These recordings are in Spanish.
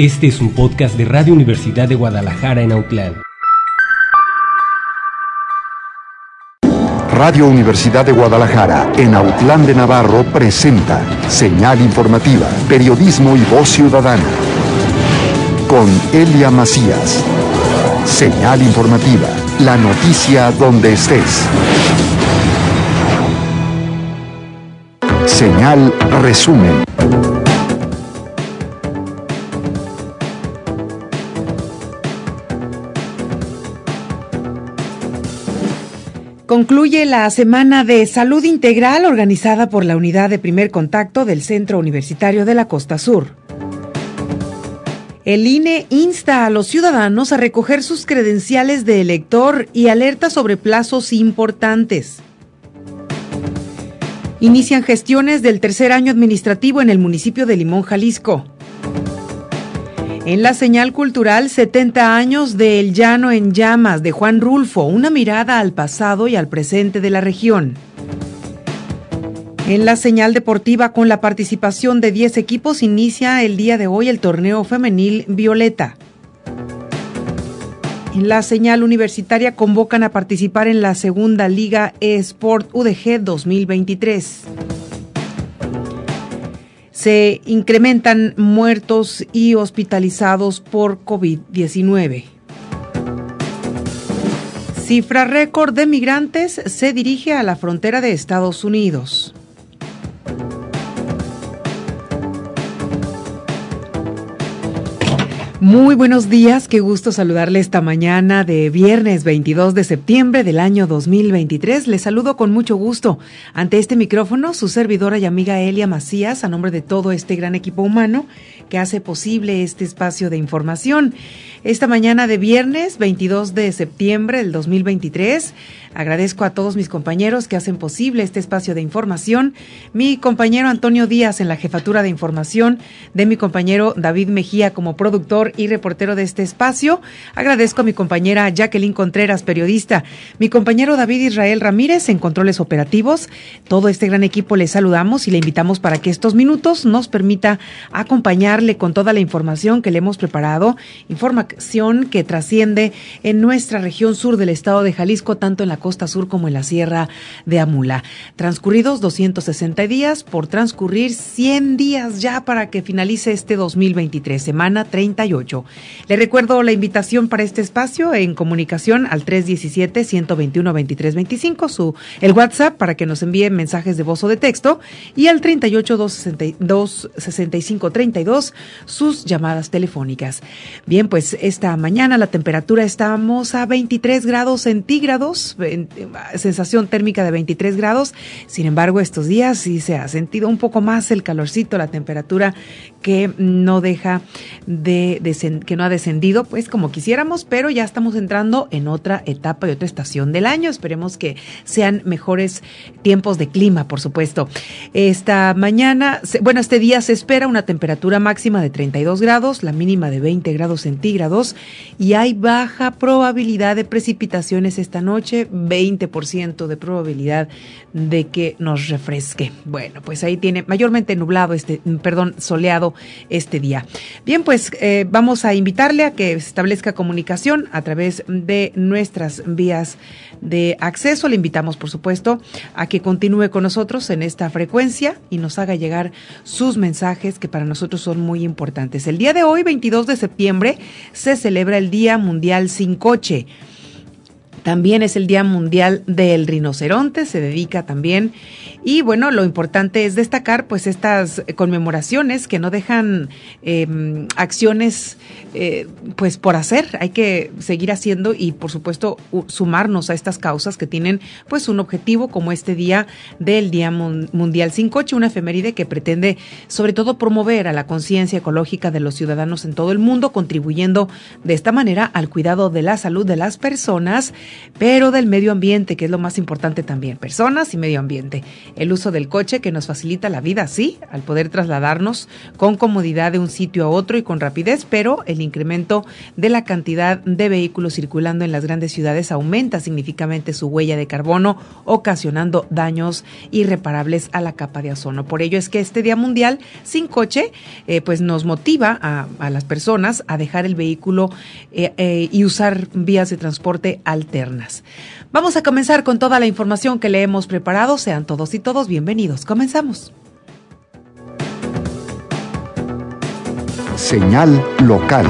Este es un podcast de Radio Universidad de Guadalajara en Autlán. Radio Universidad de Guadalajara en Autlán de Navarro presenta Señal Informativa, Periodismo y Voz Ciudadana. Con Elia Macías. Señal Informativa, la noticia donde estés. Señal Resumen. Concluye la Semana de Salud Integral organizada por la Unidad de Primer Contacto del Centro Universitario de la Costa Sur. El INE insta a los ciudadanos a recoger sus credenciales de elector y alerta sobre plazos importantes. Inician gestiones del tercer año administrativo en el municipio de Limón, Jalisco. En la señal cultural, 70 años de El Llano en Llamas, de Juan Rulfo, una mirada al pasado y al presente de la región. En la señal deportiva, con la participación de 10 equipos, inicia el día de hoy el torneo femenil Violeta. En la señal universitaria, convocan a participar en la segunda Liga eSport UDG 2023. Se incrementan muertos y hospitalizados por COVID-19. Cifra récord de migrantes se dirige a la frontera de Estados Unidos. Muy buenos días, qué gusto saludarle esta mañana de viernes 22 de septiembre del año 2023. Les saludo con mucho gusto. Ante este micrófono, su servidora y amiga Elia Macías, a nombre de todo este gran equipo humano que hace posible este espacio de información. Esta mañana de viernes 22 de septiembre del 2023, agradezco a todos mis compañeros que hacen posible este espacio de información. Mi compañero Antonio Díaz en la jefatura de información, de mi compañero David Mejía como productor y reportero de este espacio. Agradezco a mi compañera Jacqueline Contreras, periodista, mi compañero David Israel Ramírez en controles operativos. Todo este gran equipo le saludamos y le invitamos para que estos minutos nos permita acompañarle con toda la información que le hemos preparado, información que trasciende en nuestra región sur del estado de Jalisco, tanto en la costa sur como en la sierra de Amula. Transcurridos 260 días, por transcurrir 100 días ya para que finalice este 2023, semana 38. Le recuerdo la invitación para este espacio en comunicación al 317-121-2325, el WhatsApp para que nos envíen mensajes de voz o de texto, y al 38-262-6532, sus llamadas telefónicas. Bien, pues esta mañana la temperatura estamos a 23 grados centígrados, sensación térmica de 23 grados. Sin embargo, estos días sí se ha sentido un poco más el calorcito, la temperatura que no deja que no ha descendido pues como quisiéramos, pero ya estamos entrando en otra etapa y otra estación del año. Esperemos que sean mejores tiempos de clima, por supuesto. Esta mañana, este día se espera una temperatura máxima de 32 grados, la mínima de 20 grados centígrados, y hay baja probabilidad de precipitaciones esta noche, 20% de probabilidad de que nos refresque. Bueno, pues ahí tiene mayormente soleado este día. Bien, pues vamos a invitarle a que establezca comunicación a través de nuestras vías de acceso. Le invitamos, por supuesto, a que continúe con nosotros en esta frecuencia y nos haga llegar sus mensajes que para nosotros son muy importantes. El día de hoy, 22 de septiembre, se celebra el Día Mundial Sin Coche. También es el Día Mundial del Rinoceronte, se dedica también. Y bueno, lo importante es destacar pues estas conmemoraciones que no dejan acciones pues por hacer. Hay que seguir haciendo y por supuesto sumarnos a estas causas que tienen pues un objetivo, como este día del Día Mundial Sin Coche, una efeméride que pretende sobre todo promover a la conciencia ecológica de los ciudadanos en todo el mundo, contribuyendo de esta manera al cuidado de la salud de las personas, pero del medio ambiente, que es lo más importante también, personas y medio ambiente. El uso del coche, que nos facilita la vida, sí, al poder trasladarnos con comodidad de un sitio a otro y con rapidez, pero el incremento de la cantidad de vehículos circulando en las grandes ciudades aumenta significativamente su huella de carbono, ocasionando daños irreparables a la capa de ozono. Por ello es que este Día Mundial sin coche pues nos motiva a las personas a dejar el vehículo y usar vías de transporte alternas. Vamos a comenzar con toda la información que le hemos preparado. Sean todos y todos bienvenidos. Comenzamos. Señal local.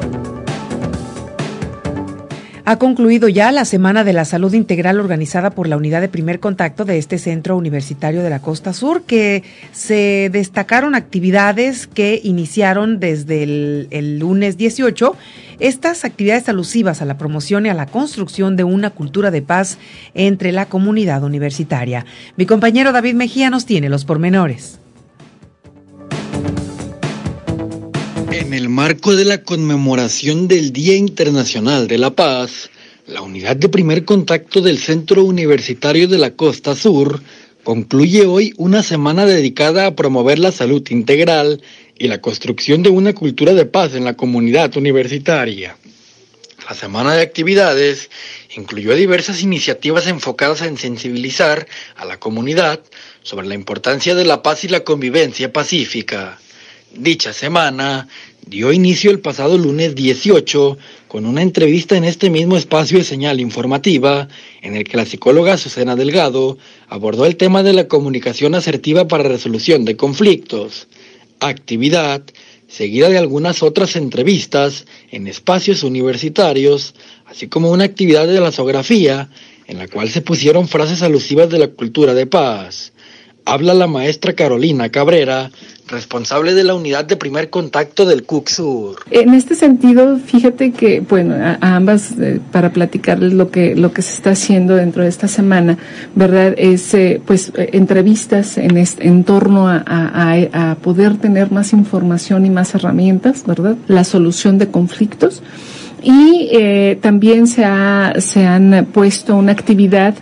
Ha concluido ya la Semana de la Salud Integral organizada por la Unidad de Primer Contacto de este Centro Universitario de la Costa Sur, que se destacaron actividades que iniciaron desde el lunes 18. Estas actividades alusivas a la promoción y a la construcción de una cultura de paz entre la comunidad universitaria. Mi compañero David Mejía nos tiene los pormenores. En el marco de la conmemoración del Día Internacional de la Paz, la Unidad de Primer Contacto del Centro Universitario de la Costa Sur concluye hoy una semana dedicada a promover la salud integral y la construcción de una cultura de paz en la comunidad universitaria. La semana de actividades incluyó diversas iniciativas enfocadas en sensibilizar a la comunidad sobre la importancia de la paz y la convivencia pacífica. Dicha semana dio inicio el pasado lunes 18 con una entrevista en este mismo espacio de Señal Informativa, en el que la psicóloga Susana Delgado abordó el tema de la comunicación asertiva para resolución de conflictos, actividad seguida de algunas otras entrevistas en espacios universitarios, así como una actividad de lazografía en la cual se pusieron frases alusivas de la cultura de paz. Habla la maestra Carolina Cabrera, responsable de la Unidad de Primer Contacto del CUC Sur. En este sentido, fíjate que, bueno, a ambas, para platicarles lo que se está haciendo dentro de esta semana, ¿verdad? Es, entrevistas en torno a poder tener más información y más herramientas, ¿verdad? La solución de conflictos. Y también se han puesto una actividad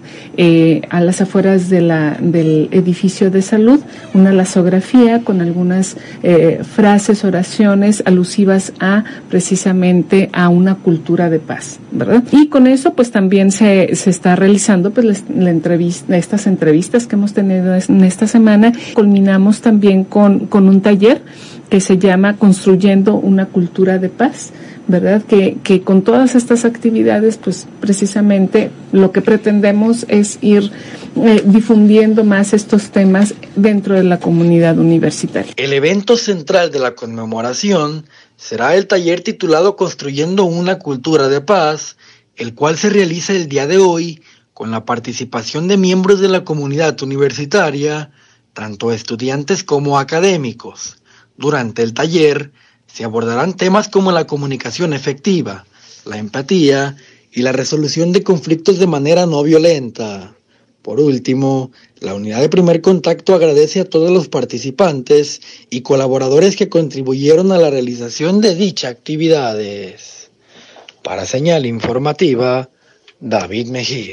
a las afueras del edificio de salud, una lazografía con algunas frases, oraciones alusivas precisamente a una cultura de paz, ¿verdad? Y con eso pues también se está realizando pues estas entrevistas que hemos tenido en esta semana. Culminamos también con un taller que se llama Construyendo una cultura de paz, ¿verdad? Que con todas estas actividades, pues precisamente lo que pretendemos es ir difundiendo más estos temas dentro de la comunidad universitaria. El evento central de la conmemoración será el taller titulado Construyendo una cultura de paz, el cual se realiza el día de hoy con la participación de miembros de la comunidad universitaria, tanto estudiantes como académicos. Durante el taller se abordarán temas como la comunicación efectiva, la empatía y la resolución de conflictos de manera no violenta. Por último, la Unidad de Primer Contacto agradece a todos los participantes y colaboradores que contribuyeron a la realización de dichas actividades. Para Señal Informativa, David Mejía.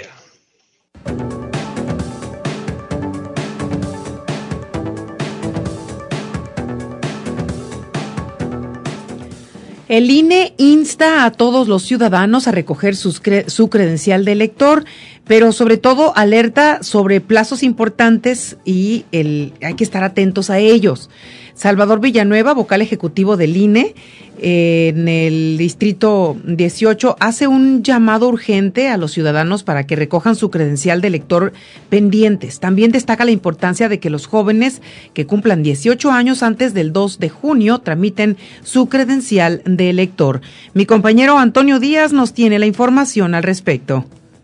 El INE insta a todos los ciudadanos a recoger su credencial de elector, pero sobre todo alerta sobre plazos importantes y hay que estar atentos a ellos. Salvador Villanueva, vocal ejecutivo del INE, en el distrito 18, hace un llamado urgente a los ciudadanos para que recojan su credencial de elector pendientes. También destaca la importancia de que los jóvenes que cumplan 18 años antes del 2 de junio tramiten su credencial de elector. Mi compañero Antonio Díaz nos tiene la información al respecto.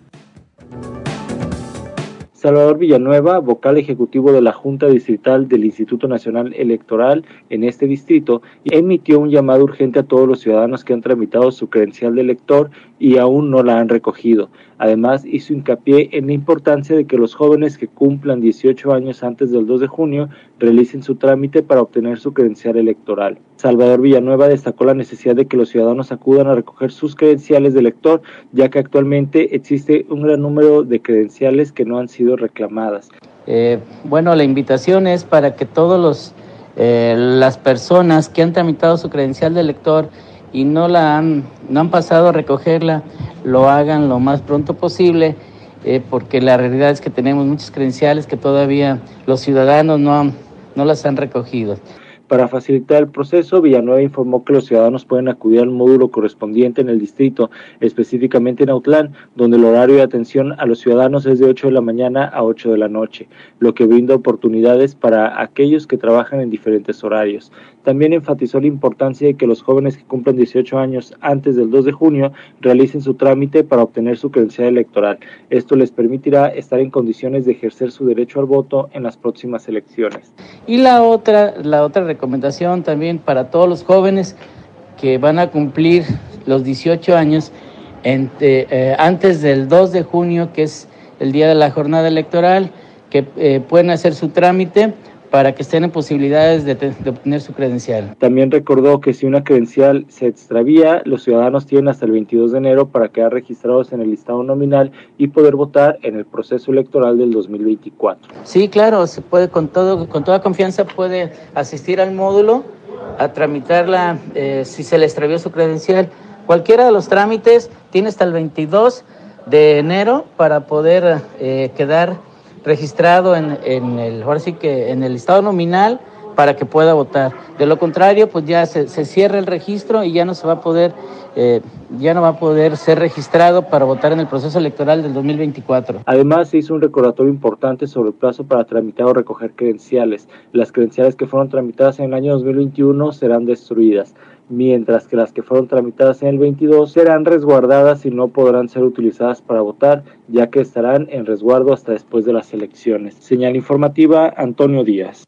Salvador Villanueva, vocal ejecutivo de la Junta Distrital del Instituto Nacional Electoral en este distrito, emitió un llamado urgente a todos los ciudadanos que han tramitado su credencial de elector y aún no la han recogido. Además, hizo hincapié en la importancia de que los jóvenes que cumplan 18 años antes del 2 de junio realicen su trámite para obtener su credencial electoral. Salvador Villanueva destacó la necesidad de que los ciudadanos acudan a recoger sus credenciales de elector, ya que actualmente existe un gran número de credenciales que no han sido reclamadas. Bueno, la invitación es para que todos las personas que han tramitado su credencial de elector y no han pasado a recogerla, lo hagan lo más pronto posible, porque la realidad es que tenemos muchas credenciales que todavía los ciudadanos no las han recogido. Para facilitar el proceso, Villanueva informó que los ciudadanos pueden acudir al módulo correspondiente en el distrito, específicamente en Autlán, donde el horario de atención a los ciudadanos es de 8 de la mañana a 8 de la noche, lo que brinda oportunidades para aquellos que trabajan en diferentes horarios. También enfatizó la importancia de que los jóvenes que cumplan 18 años antes del 2 de junio realicen su trámite para obtener su credencial electoral. Esto les permitirá estar en condiciones de ejercer su derecho al voto en las próximas elecciones. Y la otra recomendación también para todos los jóvenes que van a cumplir los 18 años antes del 2 de junio, que es el día de la jornada electoral, que pueden hacer su trámite para que estén en posibilidades de obtener su credencial. También recordó que si una credencial se extravía, los ciudadanos tienen hasta el 22 de enero para quedar registrados en el listado nominal y poder votar en el proceso electoral del 2024. Sí, claro, se puede con toda confianza puede asistir al módulo a tramitarla si se le extravió su credencial. Cualquiera de los trámites tiene hasta el 22 de enero para poder quedar registrado en el listado nominal para que pueda votar. De lo contrario, pues ya se cierra el registro y ya no va a poder ser registrado para votar en el proceso electoral del 2024. Además, se hizo un recordatorio importante sobre el plazo para tramitar o recoger credenciales. Las credenciales que fueron tramitadas en el año 2021 serán destruidas, mientras que las que fueron tramitadas en el 22 serán resguardadas y no podrán ser utilizadas para votar, ya que estarán en resguardo hasta después de las elecciones. Señal informativa, Antonio Díaz.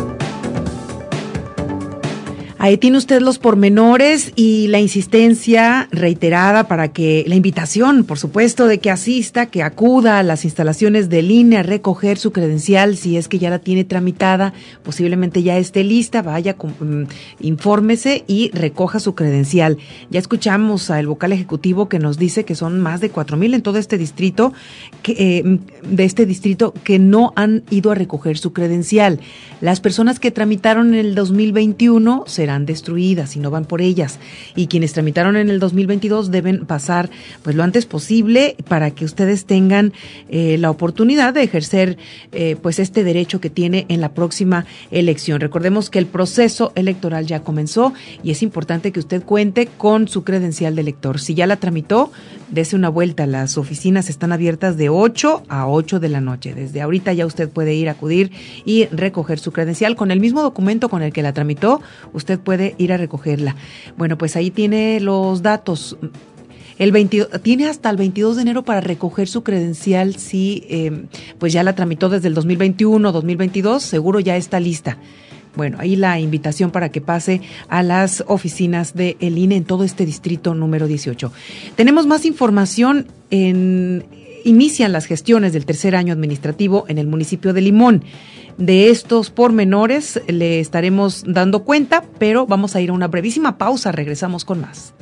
Ahí tiene usted los pormenores y la insistencia reiterada para que, la invitación, por supuesto, de que asista, que acuda a las instalaciones del INE a recoger su credencial, si es que ya la tiene tramitada, posiblemente ya esté lista, vaya, infórmese y recoja su credencial. Ya escuchamos al vocal ejecutivo que nos dice que son más de 4,000 en todo este distrito, que no han ido a recoger su credencial. Las personas que tramitaron en el 2021 serán destruidas si no van por ellas, y quienes tramitaron en el 2022 deben pasar pues lo antes posible para que ustedes tengan la oportunidad de ejercer pues este derecho que tiene en la próxima elección. Recordemos que el proceso electoral ya comenzó y es importante que usted cuente con su credencial de elector. Si ya la tramitó, dése una vuelta. Las oficinas están abiertas de 8 a 8 de la noche. Desde ahorita ya usted puede acudir y recoger su credencial con el mismo documento con el que la tramitó. Usted puede ir a recogerla. Bueno, pues ahí tiene los datos. Tiene hasta el 22 de enero para recoger su credencial si pues ya la tramitó desde el 2021, 2022, seguro ya está lista. Bueno, ahí la invitación para que pase a las oficinas del INE en todo este distrito número 18. Tenemos más información. Inician las gestiones del tercer año administrativo en el municipio de Limón. De estos pormenores le estaremos dando cuenta, pero vamos a ir a una brevísima pausa. Regresamos con más.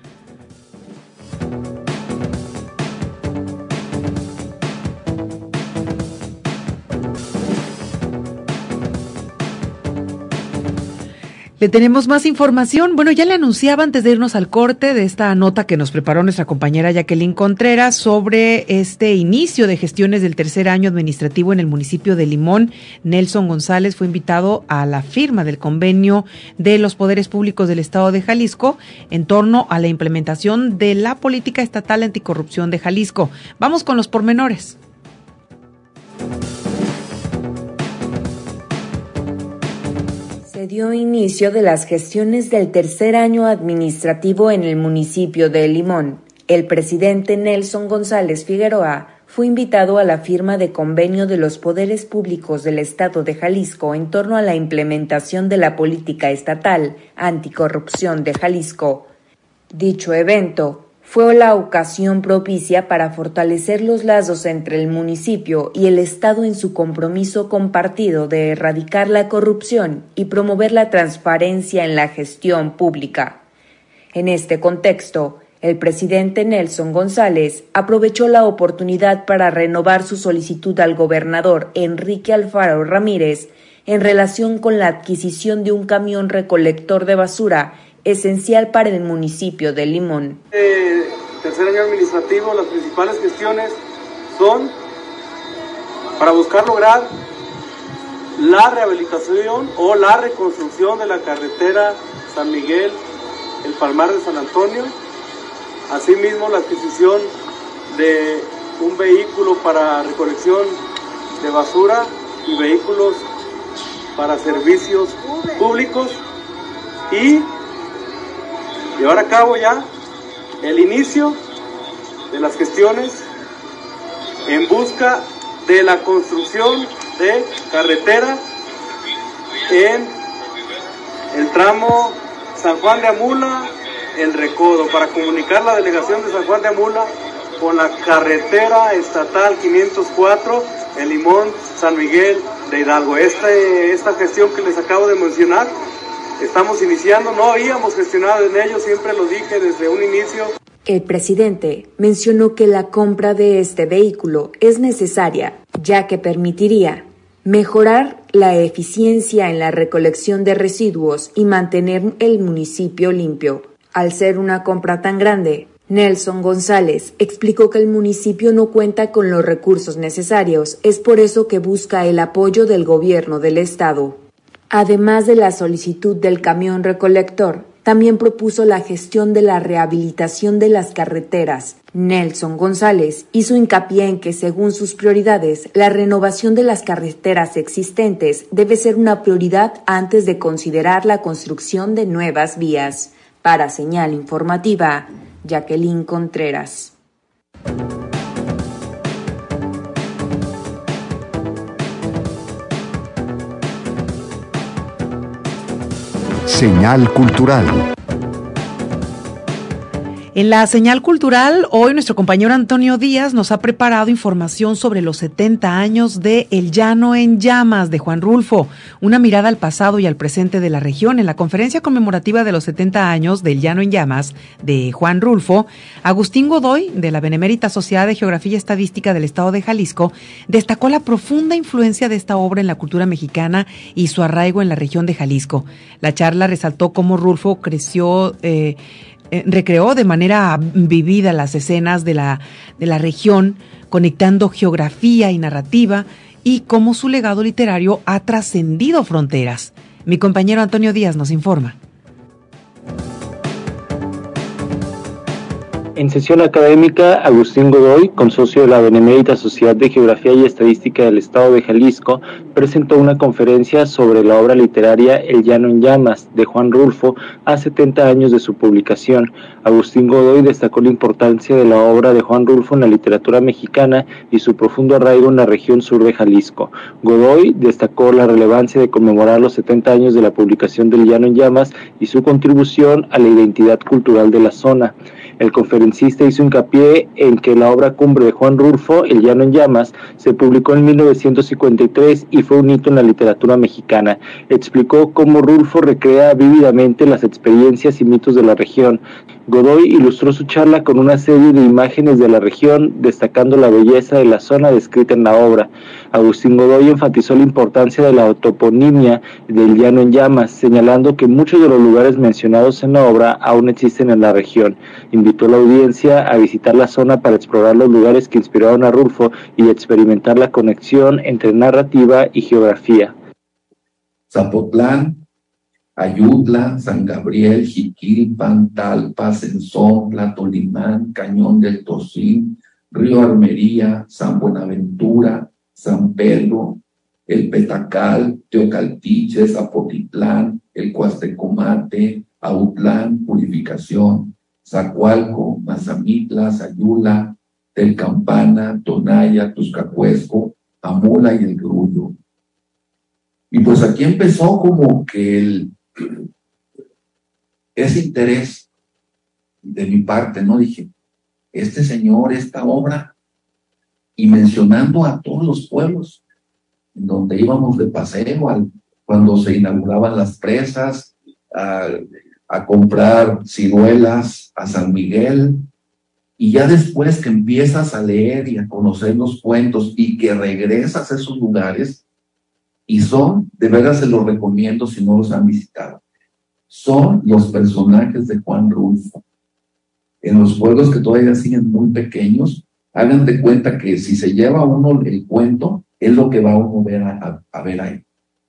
Le tenemos más información. Bueno, ya le anunciaba antes de irnos al corte de esta nota que nos preparó nuestra compañera Jacqueline Contreras sobre este inicio de gestiones del tercer año administrativo en el municipio de Limón. Nelson González fue invitado a la firma del convenio de los poderes públicos del estado de Jalisco en torno a la implementación de la política estatal anticorrupción de Jalisco. Vamos con los pormenores. Se dio inicio de las gestiones del tercer año administrativo en el municipio de Limón. El presidente Nelson González Figueroa fue invitado a la firma de convenio de los poderes públicos del estado de Jalisco en torno a la implementación de la política estatal anticorrupción de Jalisco. Dicho evento fue la ocasión propicia para fortalecer los lazos entre el municipio y el Estado en su compromiso compartido de erradicar la corrupción y promover la transparencia en la gestión pública. En este contexto, el presidente Nelson González aprovechó la oportunidad para renovar su solicitud al gobernador Enrique Alfaro Ramírez en relación con la adquisición de un camión recolector de basura esencial para el municipio de Limón. Tercer año administrativo, las principales gestiones son para buscar lograr la rehabilitación o la reconstrucción de la carretera San Miguel, el Palmar de San Antonio, asimismo la adquisición de un vehículo para recolección de basura y vehículos para servicios públicos y llevar a cabo ya el inicio de las gestiones en busca de la construcción de carretera en el tramo San Juan de Amula, El Recodo, para comunicar la delegación de San Juan de Amula con la carretera estatal 504 en Limón, San Miguel de Hidalgo. Esta gestión que les acabo de mencionar, estamos iniciando, no habíamos gestionado en ello, siempre lo dije desde un inicio. El presidente mencionó que la compra de este vehículo es necesaria, ya que permitiría mejorar la eficiencia en la recolección de residuos y mantener el municipio limpio. Al ser una compra tan grande, Nelson González explicó que el municipio no cuenta con los recursos necesarios, es por eso que busca el apoyo del gobierno del estado. Además de la solicitud del camión recolector, también propuso la gestión de la rehabilitación de las carreteras. Nelson González hizo hincapié en que, según sus prioridades, la renovación de las carreteras existentes debe ser una prioridad antes de considerar la construcción de nuevas vías. Para Señal Informativa, Jacqueline Contreras. Señal cultural. En la señal cultural, hoy nuestro compañero Antonio Díaz nos ha preparado información sobre los 70 años de El Llano en Llamas de Juan Rulfo, una mirada al pasado y al presente de la región. En la conferencia conmemorativa de los 70 años de El Llano en Llamas de Juan Rulfo, Agustín Godoy, de la Benemérita Sociedad de Geografía y Estadística del Estado de Jalisco, destacó la profunda influencia de esta obra en la cultura mexicana y su arraigo en la región de Jalisco. La charla resaltó cómo Rulfo recreó de manera vivida las escenas de la región, conectando geografía y narrativa, y cómo su legado literario ha trascendido fronteras. Mi compañero Antonio Díaz nos informa. En sesión académica, Agustín Godoy, consocio de la Benemérita Sociedad de Geografía y Estadística del Estado de Jalisco, presentó una conferencia sobre la obra literaria El Llano en Llamas, de Juan Rulfo, a 70 años de su publicación. Agustín Godoy destacó la importancia de la obra de Juan Rulfo en la literatura mexicana y su profundo arraigo en la región sur de Jalisco. Godoy destacó la relevancia de conmemorar los 70 años de la publicación del Llano en Llamas y su contribución a la identidad cultural de la zona. El conferencista hizo hincapié en que la obra cumbre de Juan Rulfo, El Llano en Llamas, se publicó en 1953 y fue un hito en la literatura mexicana. Explicó cómo Rulfo recrea vívidamente las experiencias y mitos de la región. Godoy ilustró su charla con una serie de imágenes de la región, destacando la belleza de la zona descrita en la obra. Agustín Godoy enfatizó la importancia de la toponimia del Llano en Llamas, señalando que muchos de los lugares mencionados en la obra aún existen en la región. Invitó a la audiencia a visitar la zona para explorar los lugares que inspiraron a Rulfo y experimentar la conexión entre narrativa y geografía. Zapotlán, Ayutla, San Gabriel, Jiquilpan, Talpa, Cenzón, Tolimán, Cañón del Tocín, Río Armería, San Buenaventura, San Pedro, el Petacal, Teocaltiche, Zapotitlán, el Cuastecomate, Autlán, Purificación, Zacualco, Mazamitla, Sayula, Telcampana, Tonaya, Tuscacuesco, Amula y el Grullo. Y pues aquí empezó como que ese interés de mi parte, ¿no? Dije, este señor, esta obra, y mencionando a todos los pueblos en donde íbamos de paseo, cuando se inauguraban las presas, a comprar ciruelas a San Miguel, y ya después que empiezas a leer y a conocer los cuentos y que regresas a esos lugares, y son, de veras se los recomiendo si no los han visitado, son los personajes de Juan Rulfo. En los pueblos que todavía siguen muy pequeños, hagan de cuenta que si se lleva uno el cuento, es lo que va uno a ver ahí.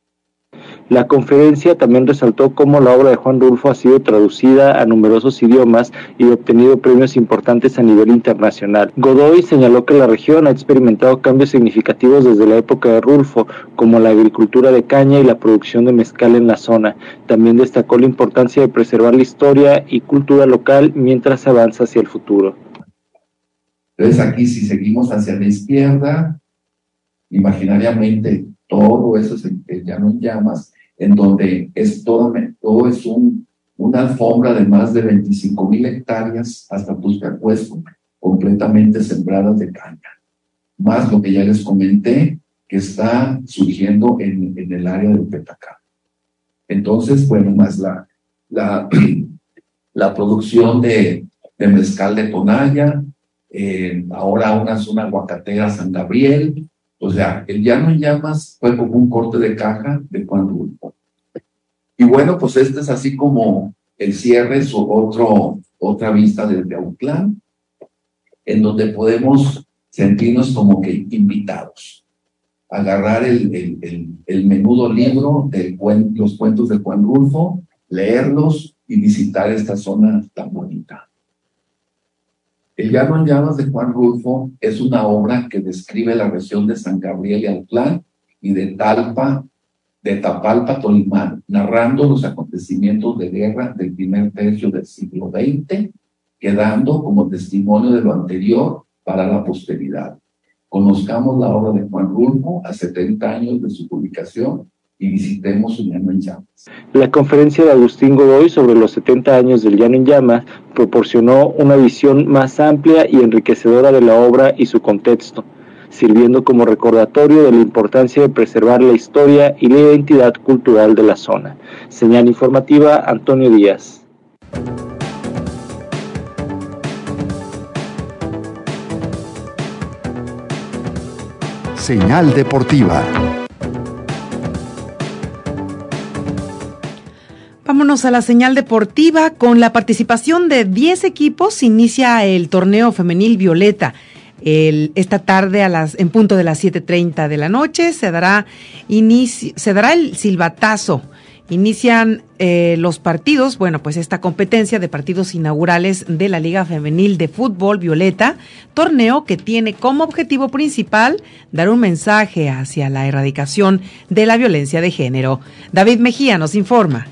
La conferencia también resaltó cómo la obra de Juan Rulfo ha sido traducida a numerosos idiomas y obtenido premios importantes a nivel internacional. Godoy señaló que la región ha experimentado cambios significativos desde la época de Rulfo, como la agricultura de caña y la producción de mezcal en la zona. También destacó la importancia de preservar la historia y cultura local mientras se avanza hacia el futuro. Entonces aquí, si seguimos hacia la izquierda, imaginariamente todo eso es el Llano en Llamas, en donde todo es una alfombra de más de 25,000 hectáreas hasta Tuscacuesco, completamente sembradas de caña. Más lo que ya les comenté, que está surgiendo en el área del Petacá. Entonces, bueno, más la producción de mezcal de Tonalla, ahora una zona aguacatera San Gabriel. O sea, el Llano en Llamas fue como un corte de caja de Juan Rulfo. Y bueno, pues este es así como el cierre, otra vista desde Autlán, en donde podemos sentirnos como que invitados. Agarrar el menudo libro los cuentos de Juan Rulfo, leerlos y visitar esta zona tan bonita. El Llano en Llamas de Juan Rulfo es una obra que describe la región de San Gabriel y Autlán y de Tapalpa, Tolimán, narrando los acontecimientos de guerra del primer tercio del siglo XX, quedando como testimonio de lo anterior para la posteridad. Conozcamos la obra de Juan Rulfo a 70 años de su publicación y visitemos su Llano en Llamas. La conferencia de Agustín Godoy sobre los 70 años del Llano en Llamas proporcionó una visión más amplia y enriquecedora de la obra y su contexto, sirviendo como recordatorio de la importancia de preservar la historia y la identidad cultural de la zona. Señal informativa, Antonio Díaz. Señal deportiva. Vámonos a la señal deportiva. Con la participación de 10 equipos inicia el torneo femenil Violeta. Esta tarde en punto de las 7:30 de la noche se dará el silbatazo. Inician los partidos, pues esta competencia de partidos inaugurales de la Liga Femenil de Fútbol Violeta, torneo que tiene como objetivo principal dar un mensaje hacia la erradicación de la violencia de género. David Mejía nos informa.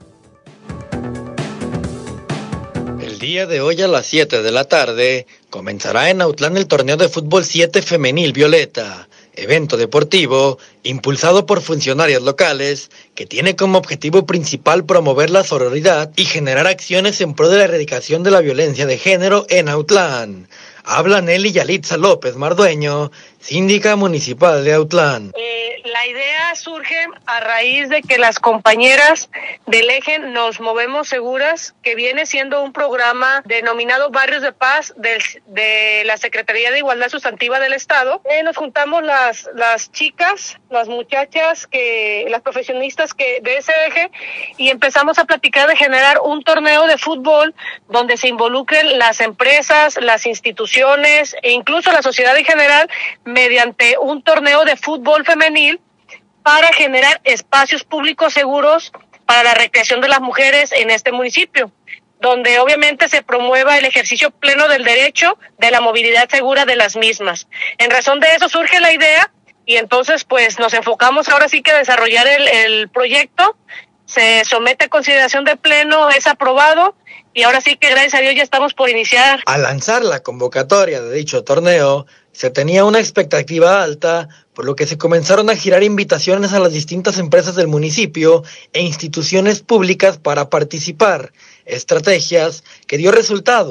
El día de hoy a las 7 de la tarde comenzará en Autlán el torneo de fútbol 7 femenil Violeta, evento deportivo impulsado por funcionarios locales que tiene como objetivo principal promover la sororidad y generar acciones en pro de la erradicación de la violencia de género en Autlán. Habla Nelly Yalitza López Mardueño, síndica municipal de Autlán. La idea surge a raíz de que las compañeras del eje Nos Movemos Seguras, que viene siendo un programa denominado Barrios de Paz de la Secretaría de Igualdad Sustantiva del Estado. Nos juntamos las chicas, las muchachas, las profesionistas de ese eje, y empezamos a platicar de generar un torneo de fútbol donde se involucren las empresas, las instituciones e incluso la sociedad en general mediante un torneo de fútbol femenil para generar espacios públicos seguros para la recreación de las mujeres en este municipio, donde obviamente se promueva el ejercicio pleno del derecho de la movilidad segura de las mismas. En razón de eso surge la idea y entonces pues nos enfocamos ahora sí que a desarrollar el proyecto. Se somete a consideración de pleno, es aprobado y ahora sí que gracias a Dios ya estamos por iniciar. Al lanzar la convocatoria de dicho torneo, se tenía una expectativa alta, por lo que se comenzaron a girar invitaciones a las distintas empresas del municipio e instituciones públicas para participar, estrategias que dio resultado,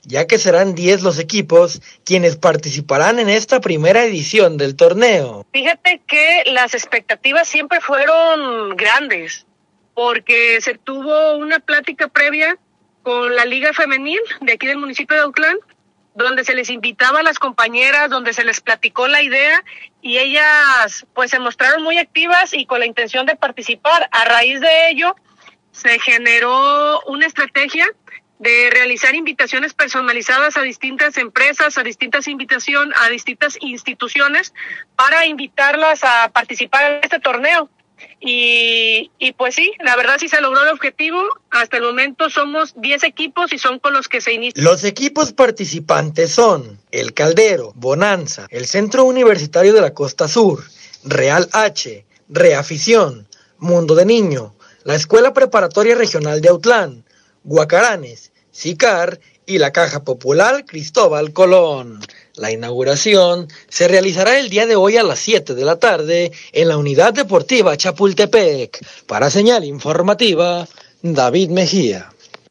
ya que serán 10 los equipos quienes participarán en esta primera edición del torneo. Fíjate que las expectativas siempre fueron grandes, porque se tuvo una plática previa con la Liga Femenil de aquí del municipio de Autlán, donde se les invitaba a las compañeras, donde se les platicó la idea y ellas pues se mostraron muy activas y con la intención de participar. A raíz de ello se generó una estrategia de realizar invitaciones personalizadas a distintas empresas, a distintas instituciones para invitarlas a participar en este torneo. Y pues sí, la verdad sí se logró el objetivo. Hasta el momento somos 10 equipos y son con los que se inicia. Los equipos participantes son El Caldero, Bonanza, el Centro Universitario de la Costa Sur, Real H, Reafición, Mundo de Niño, la Escuela Preparatoria Regional de Autlán, Guacaranes, SICAR y la Caja Popular Cristóbal Colón. La inauguración se realizará el día de hoy a las 7 de la tarde en la Unidad Deportiva Chapultepec. Para Señal Informativa, David Mejía.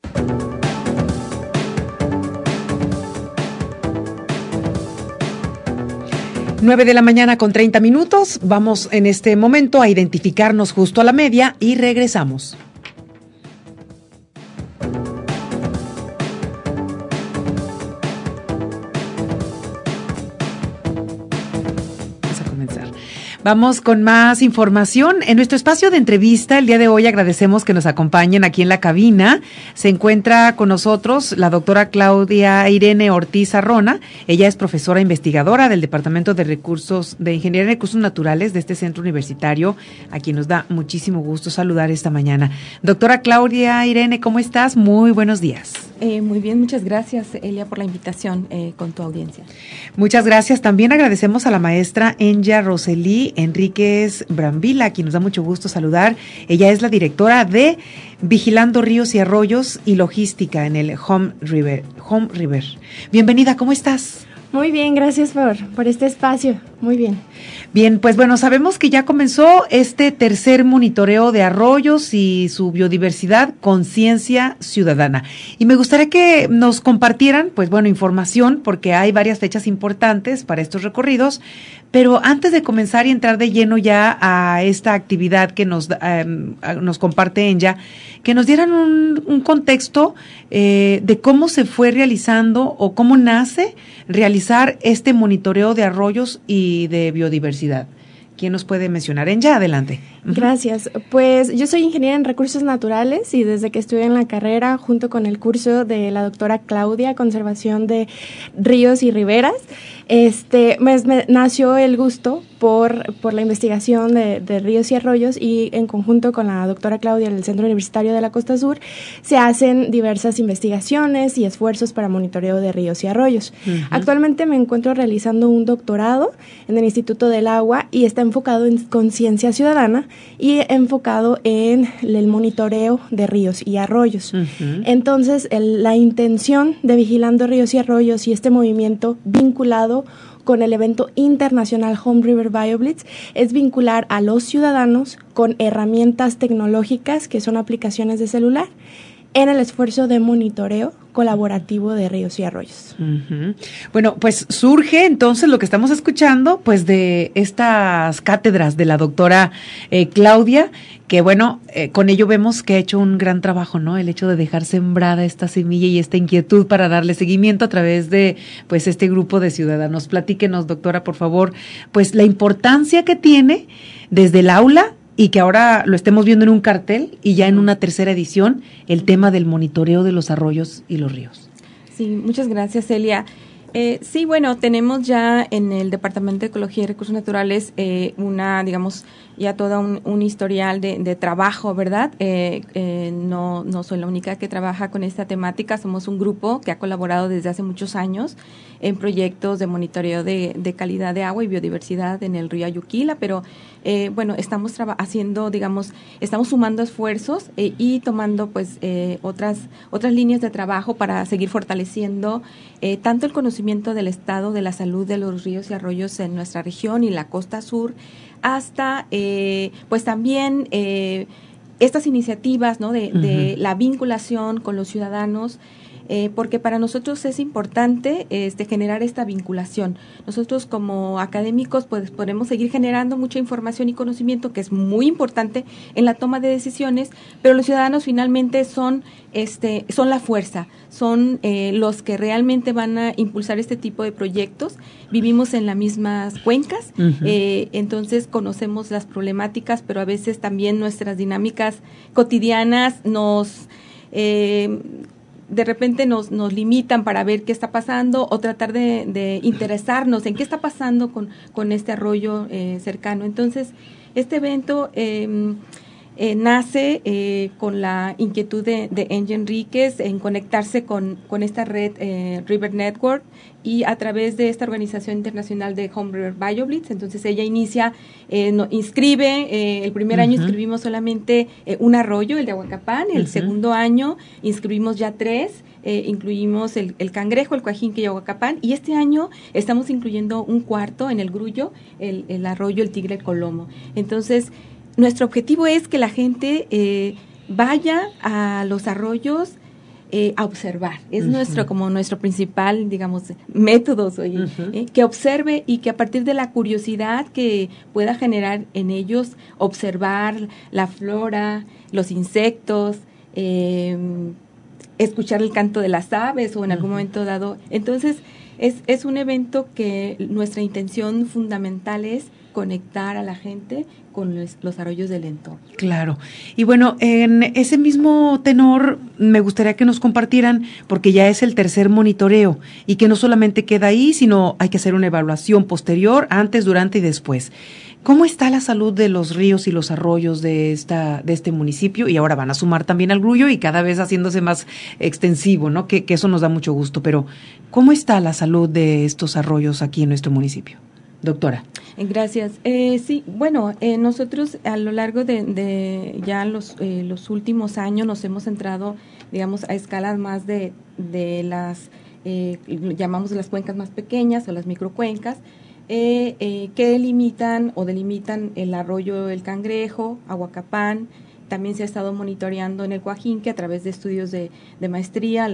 9 de la mañana con 30 minutos. Vamos en este momento a identificarnos justo a la media y regresamos. Vamos con más información. En nuestro espacio de entrevista, el día de hoy agradecemos que nos acompañen aquí en la cabina. Se encuentra con nosotros la doctora Claudia Irene Ortiz Arrona. Ella es profesora investigadora del Departamento de Ingeniería de Recursos Naturales de este centro universitario, a quien nos da muchísimo gusto saludar esta mañana. Doctora Claudia Irene, ¿cómo estás? Muy buenos días. Muy bien, muchas gracias, Elia, por la invitación con tu audiencia. Muchas gracias. También agradecemos a la maestra Enya Rosely Enríquez Brambila, a quien nos da mucho gusto saludar. Ella es la directora de Vigilando Ríos y Arroyos y Logística en el Home River. Bienvenida, ¿cómo estás? Muy bien, gracias por este espacio. Muy bien. Bien, pues bueno, sabemos que ya comenzó este tercer monitoreo de arroyos y su biodiversidad, Conciencia Ciudadana. Y me gustaría que nos compartieran, pues bueno, información, porque hay varias fechas importantes para estos recorridos. Pero antes de comenzar y entrar de lleno ya a esta actividad que nos comparte Enya, que nos dieran un contexto de cómo se fue realizando o cómo nace realizar este monitoreo de arroyos y de biodiversidad. ¿Quién nos puede mencionar? Enya, adelante. Gracias. Pues yo soy ingeniera en recursos naturales y desde que estudié en la carrera, junto con el curso de la doctora Claudia, Conservación de Ríos y Riberas, me nació el gusto por la investigación de ríos y arroyos, y en conjunto con la doctora Claudia del Centro Universitario de la Costa Sur se hacen diversas investigaciones y esfuerzos para monitoreo de ríos y arroyos. Uh-huh. Actualmente me encuentro realizando un doctorado en el Instituto del Agua y está enfocado en conciencia ciudadana y enfocado en el monitoreo de ríos y arroyos. Uh-huh. Entonces, la intención de Vigilando Ríos y Arroyos y este movimiento vinculado con el evento internacional Home River BioBlitz es vincular a los ciudadanos con herramientas tecnológicas que son aplicaciones de celular en el esfuerzo de monitoreo colaborativo de ríos y arroyos. Uh-huh. Bueno, pues surge entonces lo que estamos escuchando, pues de estas cátedras de la doctora Claudia, que bueno, con ello vemos que ha hecho un gran trabajo, ¿no? El hecho de dejar sembrada esta semilla y esta inquietud para darle seguimiento a través de, pues, este grupo de ciudadanos. Platíquenos, doctora, por favor, pues la importancia que tiene desde el aula y que ahora lo estemos viendo en un cartel y ya en una tercera edición, el tema del monitoreo de los arroyos y los ríos. Sí, muchas gracias, Elia. Sí, bueno, tenemos ya en el Departamento de Ecología y Recursos Naturales ya todo un historial de trabajo, ¿verdad? No soy la única que trabaja con esta temática, somos un grupo que ha colaborado desde hace muchos años en proyectos de monitoreo de calidad de agua y biodiversidad en el río Ayuquila, pero estamos estamos sumando esfuerzos y tomando pues otras líneas de trabajo para seguir fortaleciendo tanto el conocimiento del estado de la salud de los ríos y arroyos en nuestra región y la costa sur, hasta pues también estas iniciativas, ¿no? de la vinculación con los ciudadanos porque para nosotros es importante generar esta vinculación. Nosotros como académicos pues podemos seguir generando mucha información y conocimiento que es muy importante en la toma de decisiones, pero los ciudadanos finalmente son la fuerza, son los que realmente van a impulsar este tipo de proyectos. Vivimos en las mismas cuencas, entonces conocemos las problemáticas, pero a veces también nuestras dinámicas cotidianas de repente nos limitan para ver qué está pasando o tratar de interesarnos en qué está pasando con este arroyo cercano. Entonces, este evento nace con la inquietud de Angie Enríquez en conectarse con esta red River Network y a través de esta organización internacional de Home River BioBlitz. Entonces ella inicia, inscribe, el primer año inscribimos solamente un arroyo, el de Ahuacapán, el segundo año inscribimos ya 3, incluimos el Cangrejo, el Coajinque y Ahuacapán, y este año estamos incluyendo un cuarto en el Grullo, el arroyo, el Tigre Colomo. Entonces, nuestro objetivo es que la gente vaya a los arroyos a observar. Es nuestro principal, digamos, método, que observe y que a partir de la curiosidad que pueda generar en ellos, observar la flora, los insectos, escuchar el canto de las aves o en algún momento dado. Entonces, es un evento que nuestra intención fundamental es conectar a la gente con los arroyos del entorno. Claro. Y bueno, en ese mismo tenor me gustaría que nos compartieran, porque ya es el tercer monitoreo y que no solamente queda ahí, sino hay que hacer una evaluación posterior, antes, durante y después. ¿Cómo está la salud de los ríos y los arroyos de este municipio? Y ahora van a sumar también al Grullo y cada vez haciéndose más extensivo, ¿no? Que eso nos da mucho gusto. Pero, ¿cómo está la salud de estos arroyos aquí en nuestro municipio? Doctora. Gracias. Sí, bueno, nosotros a lo largo de ya los últimos años nos hemos centrado, digamos, a escalas más de las, llamamos las cuencas más pequeñas o las microcuencas, que delimitan el arroyo El Cangrejo, Ahuacapán. También se ha estado monitoreando en el Coajinque a través de estudios de maestría,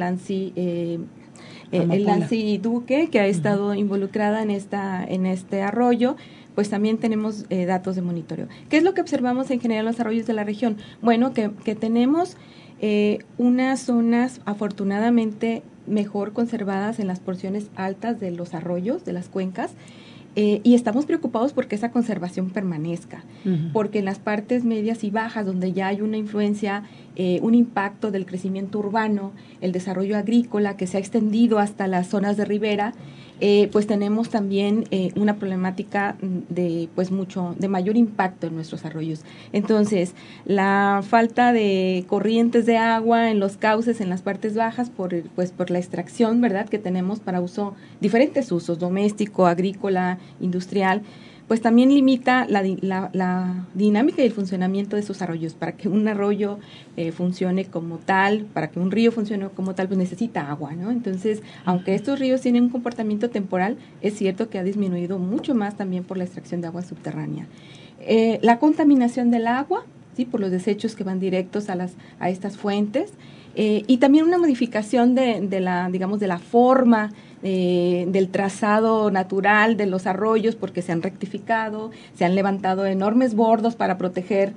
el Lancy Duque, que ha estado involucrada en este arroyo, pues también tenemos datos de monitoreo. ¿Qué es lo que observamos en general en los arroyos de la región? Bueno, que tenemos unas zonas afortunadamente mejor conservadas en las porciones altas de los arroyos, de las cuencas, y estamos preocupados porque esa conservación permanezca, porque en las partes medias y bajas, donde ya hay una influencia, un impacto del crecimiento urbano, el desarrollo agrícola que se ha extendido hasta las zonas de ribera, pues tenemos también una problemática de mayor impacto en nuestros arroyos. Entonces, la falta de corrientes de agua en los cauces, en las partes bajas, por la extracción, ¿verdad?, que tenemos para diferentes usos, doméstico, agrícola, industrial, pues también limita la dinámica y el funcionamiento de esos arroyos. Para que un arroyo funcione como tal, para que un río funcione como tal, pues necesita agua, ¿no? Entonces, aunque estos ríos tienen un comportamiento temporal, es cierto que ha disminuido mucho más también por la extracción de agua subterránea. La contaminación del agua, ¿sí?, por los desechos que van directos a estas fuentes, y también una modificación de la forma del trazado natural de los arroyos, porque se han rectificado, se han levantado enormes bordos para proteger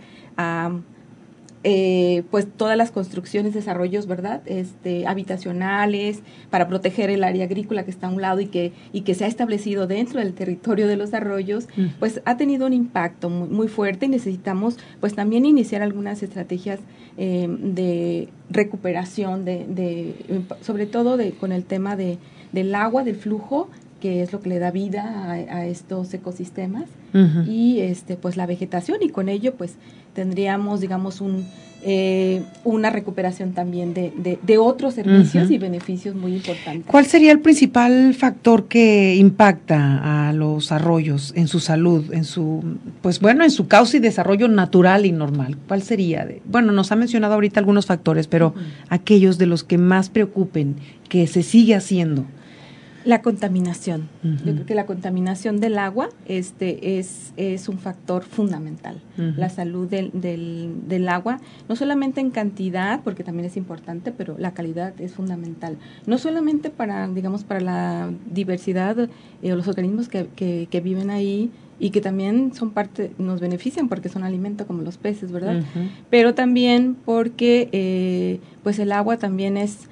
pues todas las construcciones, desarrollos, ¿verdad?, habitacionales, para proteger el área agrícola que está a un lado y que se ha establecido dentro del territorio de los arroyos, pues ha tenido un impacto muy, muy fuerte, y necesitamos pues también iniciar algunas estrategias de recuperación, sobre todo con el tema del agua, del flujo, que es lo que le da vida a estos ecosistemas, y pues la vegetación, y con ello pues tendríamos, digamos, una recuperación también de otros servicios y beneficios muy importantes. ¿Cuál sería el principal factor que impacta a los arroyos en su salud, en su cauce y desarrollo natural y normal? ¿Cuál sería? Nos ha mencionado ahorita algunos factores, pero aquellos de los que más preocupen, que se sigue haciendo. La contaminación. Yo creo que la contaminación del agua es un factor fundamental. La salud del agua, no solamente en cantidad, porque también es importante, pero la calidad es fundamental. No solamente para la diversidad o los organismos que viven ahí y que también son nos benefician porque son alimento como los peces, ¿verdad? Pero también porque pues el agua también es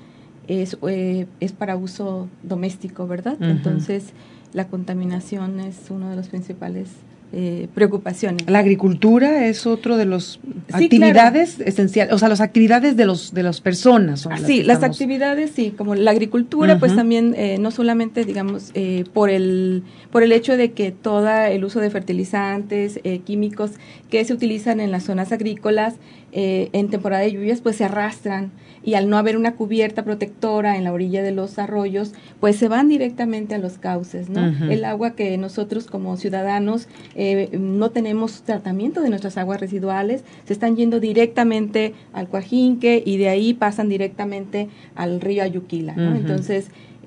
para uso doméstico, ¿verdad? Entonces, la contaminación es uno de los principales preocupaciones. La agricultura es otro de los actividades esenciales, o sea, las actividades de las personas. Sí, las actividades, sí, como la agricultura, pues también no solamente, digamos, por el hecho de que todo el uso de fertilizantes, químicos que se utilizan en las zonas agrícolas, en temporada de lluvias, pues se arrastran, y al no haber una cubierta protectora en la orilla de los arroyos, pues se van directamente a los cauces, ¿no? El agua que nosotros como ciudadanos no tenemos tratamiento de nuestras aguas residuales, se están yendo directamente al Coajinque y de ahí pasan directamente al río Ayuquila, ¿no? Entonces,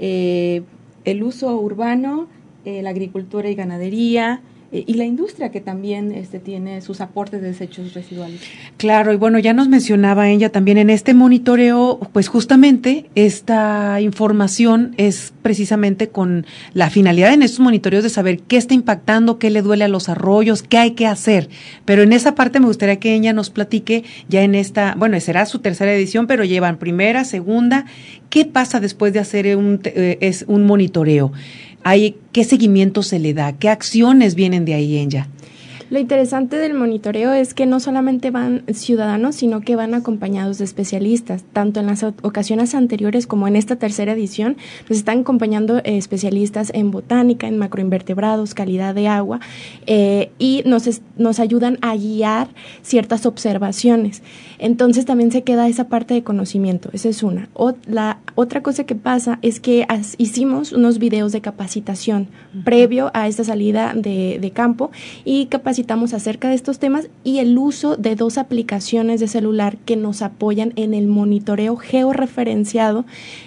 el uso urbano, la agricultura y ganadería, y la industria que también tiene sus aportes de desechos residuales. Claro, y bueno, ya nos mencionaba ella también en este monitoreo, pues justamente esta información es precisamente con la finalidad en estos monitoreos de saber qué está impactando, qué le duele a los arroyos, qué hay que hacer. Pero en esa parte me gustaría que ella nos platique ya en esta, bueno, será su tercera edición, pero llevan primera, segunda. ¿Qué pasa después de hacer un monitoreo? ¿Qué seguimiento se le da? ¿Qué acciones vienen de ahí, Enya? Lo interesante del monitoreo es que no solamente van ciudadanos, sino que van acompañados de especialistas. Tanto en las ocasiones anteriores como en esta tercera edición, nos están acompañando especialistas en botánica, en macroinvertebrados, calidad de agua, y nos ayudan a guiar ciertas observaciones. Entonces también se queda esa parte de conocimiento, esa es una. La otra cosa que pasa es que hicimos unos videos de capacitación previo a esta salida de campo, y capacitamos acerca de estos temas y el uso de 2 aplicaciones de celular que nos apoyan en el monitoreo georreferenciado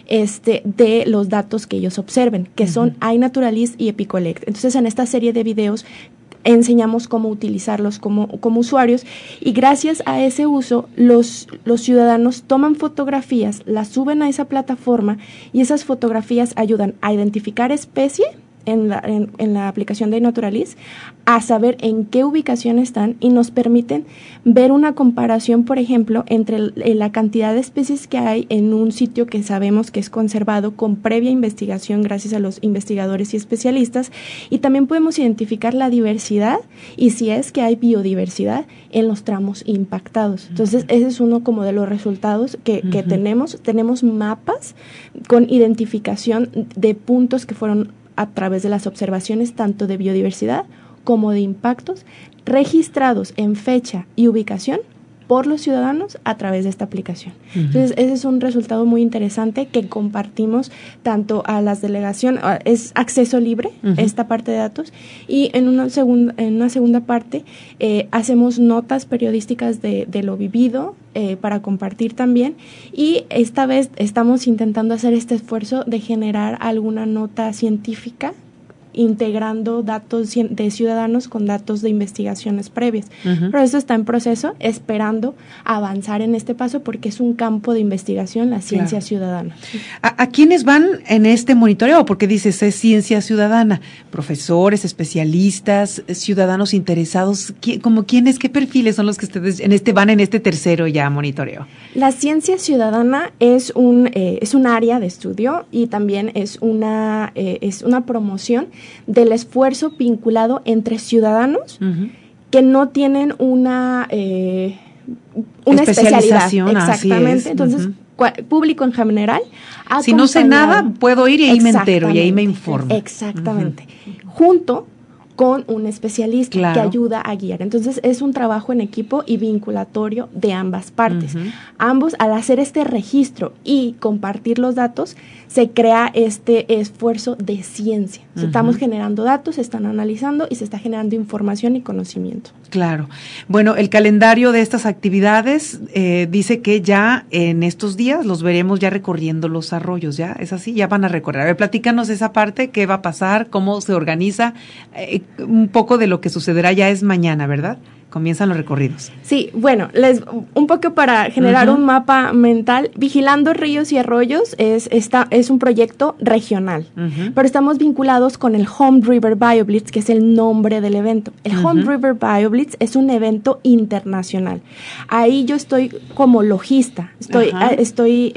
de los datos que ellos observen, que son iNaturalist y Epicolect. Entonces, en esta serie de videos enseñamos cómo utilizarlos como usuarios, y gracias a ese uso los ciudadanos toman fotografías, las suben a esa plataforma, y esas fotografías ayudan a identificar especie en la aplicación de iNaturalist, a saber en qué ubicación están, y nos permiten ver una comparación, por ejemplo, entre la cantidad de especies que hay en un sitio que sabemos que es conservado con previa investigación gracias a los investigadores y especialistas, y también podemos identificar la diversidad y si es que hay biodiversidad en los tramos impactados. Entonces, ese es uno como de los resultados que tenemos. Tenemos mapas con identificación de puntos que fueron a través de las observaciones tanto de biodiversidad como de impactos registrados en fecha y ubicación por los ciudadanos a través de esta aplicación. Entonces, ese es un resultado muy interesante que compartimos tanto a las delegaciones, es acceso libre, esta parte de datos, y en una segunda parte hacemos notas periodísticas de lo vivido para compartir también, y esta vez estamos intentando hacer este esfuerzo de generar alguna nota científica integrando datos de ciudadanos con datos de investigaciones previas. Pero eso está en proceso, esperando avanzar en este paso porque es un campo de investigación, la ciencia ciudadana. ¿A quiénes van en este monitoreo? Porque dices, es ciencia ciudadana, profesores, especialistas, ciudadanos interesados, ¿quiénes, qué perfiles son los que ustedes van en este tercero ya monitoreo? La ciencia ciudadana es un área de estudio y también es una promoción del esfuerzo vinculado entre ciudadanos que no tienen una especialidad. Exactamente. Entonces, público en general. Si no sé nada, puedo ir y ahí me entero y ahí me informo. Exactamente. Junto con un especialista claro, que ayuda a guiar. Entonces, es un trabajo en equipo y vinculatorio de ambas partes. Ambos, al hacer este registro y compartir los datos, se crea este esfuerzo de ciencia. Estamos generando datos, se están analizando y se está generando información y conocimiento. Claro. Bueno, el calendario de estas actividades dice que ya en estos días los veremos ya recorriendo los arroyos, ¿ya? ¿Es así? Ya van a recorrer. A ver, platícanos esa parte, qué va a pasar, cómo se organiza, un poco de lo que sucederá ya es mañana, ¿verdad? Comienzan los recorridos. Sí, bueno, un poco para generar un mapa mental, Vigilando Ríos y Arroyos es un proyecto regional, pero estamos vinculados con el Home River BioBlitz, que es el nombre del evento. El Home River BioBlitz es un evento internacional. Ahí yo estoy como logista, estoy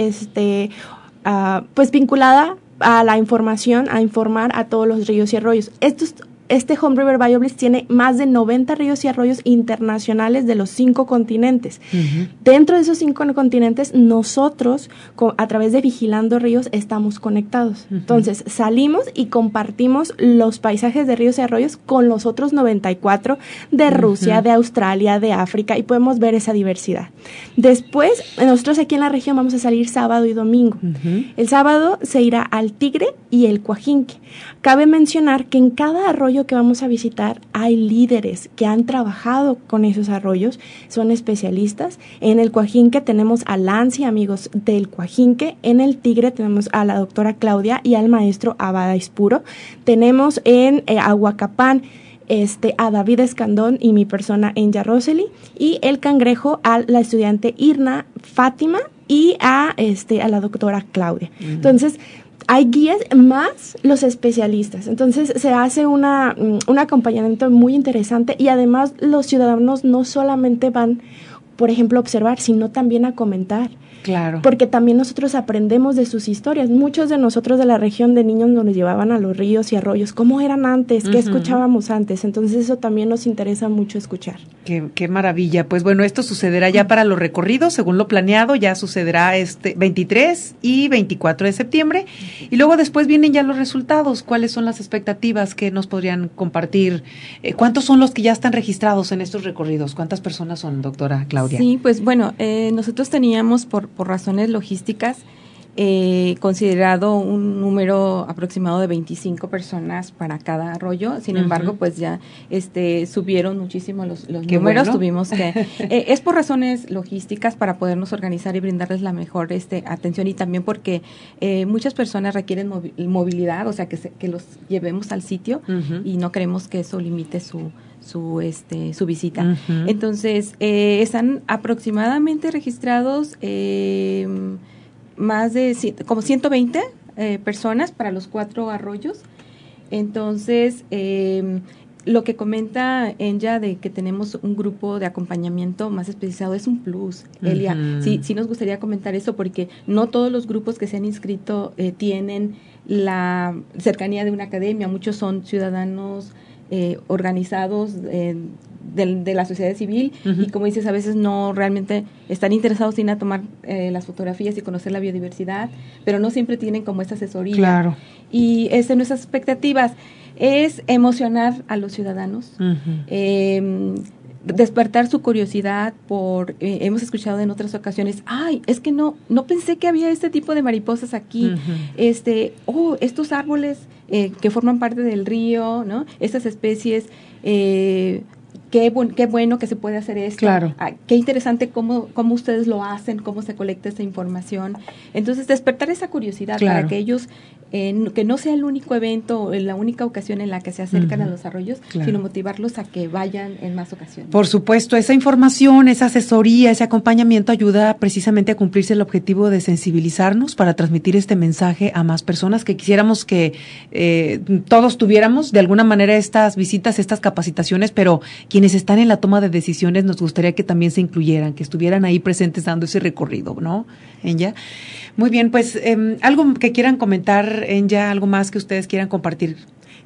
pues vinculada a la información, a informar a todos los ríos y arroyos. Este Home River BioBlitz tiene más de 90 ríos y arroyos internacionales de los 5 continentes. Dentro de esos 5 continentes, nosotros, a través de Vigilando Ríos, estamos conectados. Entonces, salimos y compartimos los paisajes de ríos y arroyos con los otros 94 de Rusia, de Australia, de África, y podemos ver esa diversidad. Después, nosotros aquí en la región vamos a salir sábado y domingo. El sábado se irá al Tigre y el Coajinque. Cabe mencionar que en cada arroyo que vamos a visitar hay líderes que han trabajado con esos arroyos, son especialistas. En el Coajinque tenemos a Lancy, amigos del Coajinque. En el Tigre tenemos a la doctora Claudia y al maestro Abada Ispuro. Tenemos en Ahuacapán a David Escandón y mi persona Enya Rosely, y el Cangrejo a la estudiante Irna Fátima y a la doctora Claudia. Entonces, hay guías más los especialistas. Entonces se hace un acompañamiento muy interesante, y además los ciudadanos no solamente van, por ejemplo, a observar, sino también a comentar. Claro. Porque también nosotros aprendemos de sus historias. Muchos de nosotros de la región, de niños nos llevaban a los ríos y arroyos, cómo eran antes, qué escuchábamos antes. Entonces eso también nos interesa mucho escuchar. Qué maravilla. Pues bueno, esto sucederá ya para los recorridos, según lo planeado, ya sucederá 23 y 24 de septiembre. Y luego después vienen ya los resultados. ¿Cuáles son las expectativas que nos podrían compartir? ¿Cuántos son los que ya están registrados en estos recorridos? ¿Cuántas personas son, doctora Claudia? Sí, pues bueno, nosotros teníamos por razones logísticas considerado un número aproximado de 25 personas para cada arroyo. Sin embargo, pues ya subieron muchísimo los números. Bueno. Tuvimos que es por razones logísticas, para podernos organizar y brindarles la mejor atención, y también porque muchas personas requieren movilidad, o sea, que los llevemos al sitio, y no queremos que eso limite su visita. Entonces, están aproximadamente registrados más de como 120 personas para los 4 arroyos. Entonces, lo que comenta Enya de que tenemos un grupo de acompañamiento más especializado es un plus, Elia. Sí nos gustaría comentar eso, porque no todos los grupos que se han inscrito tienen la cercanía de una academia. Muchos son ciudadanos organizados de la sociedad civil, y como dices, a veces no realmente están interesados en tomar las fotografías y conocer la biodiversidad, pero no siempre tienen como esta asesoría. Claro. Y nuestras expectativas es emocionar a los ciudadanos, despertar su curiosidad por, hemos escuchado en otras ocasiones, es que no pensé que había este tipo de mariposas aquí, estos árboles que forman parte del río, ¿no? Estas especies, qué bueno que se puede hacer esto. Claro. Qué interesante cómo ustedes lo hacen, cómo se colecta esa información. Entonces, despertar esa curiosidad para que ellos, que no sea el único evento, la única ocasión en la que se acercan a los arroyos, sino motivarlos a que vayan en más ocasiones. Por supuesto, esa información, esa asesoría, ese acompañamiento ayuda precisamente a cumplirse el objetivo de sensibilizarnos para transmitir este mensaje a más personas, que quisiéramos que todos tuviéramos de alguna manera estas visitas, estas capacitaciones, pero quienes están en la toma de decisiones nos gustaría que también se incluyeran, que estuvieran ahí presentes dando ese recorrido, ¿no, Enya? Muy bien, pues algo que quieran comentar, Enya, algo más que ustedes quieran compartir.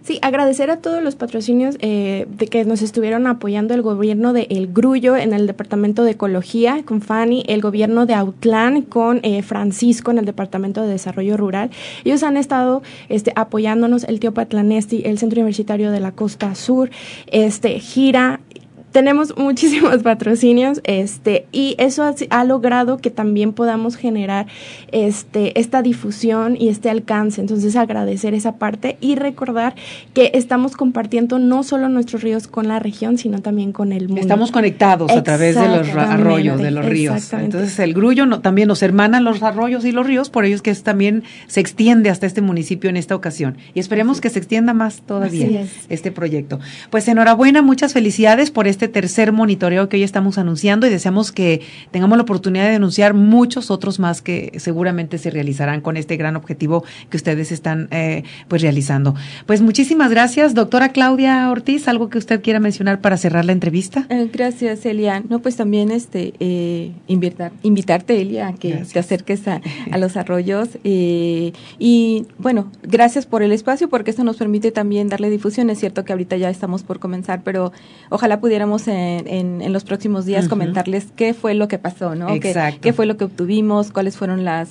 Sí, agradecer a todos los patrocinios de que nos estuvieron apoyando el gobierno de El Grullo en el Departamento de Ecología con Fanny, el gobierno de Autlán con Francisco en el Departamento de Desarrollo Rural. Ellos han estado apoyándonos, el Tío Patlanesti, el Centro Universitario de la Costa Sur, Gira. Tenemos muchísimos patrocinios y eso ha logrado que también podamos generar esta difusión y este alcance. Entonces, agradecer esa parte y recordar que estamos compartiendo no solo nuestros ríos con la región, sino también con el mundo. Estamos conectados a través de los arroyos, de los ríos. Entonces, el Grullo también nos hermanan los arroyos y los ríos, por ello es que también se extiende hasta este municipio en esta ocasión. Y esperemos que se extienda más todavía este proyecto. Pues enhorabuena, muchas felicidades por este tercer monitoreo que hoy estamos anunciando y deseamos que tengamos la oportunidad de anunciar muchos otros más que seguramente se realizarán con este gran objetivo que ustedes están pues realizando. Pues muchísimas gracias, doctora Claudia Ortiz, ¿algo que usted quiera mencionar para cerrar la entrevista? Gracias, Celia. No, pues también invitarte, Elia, a que te acerques a los arroyos y bueno, gracias por el espacio porque esto nos permite también darle difusión. Es cierto que ahorita ya estamos por comenzar, pero ojalá pudiéramos en los próximos días comentarles qué fue lo que pasó, ¿no? Qué fue lo que obtuvimos, cuáles fueron las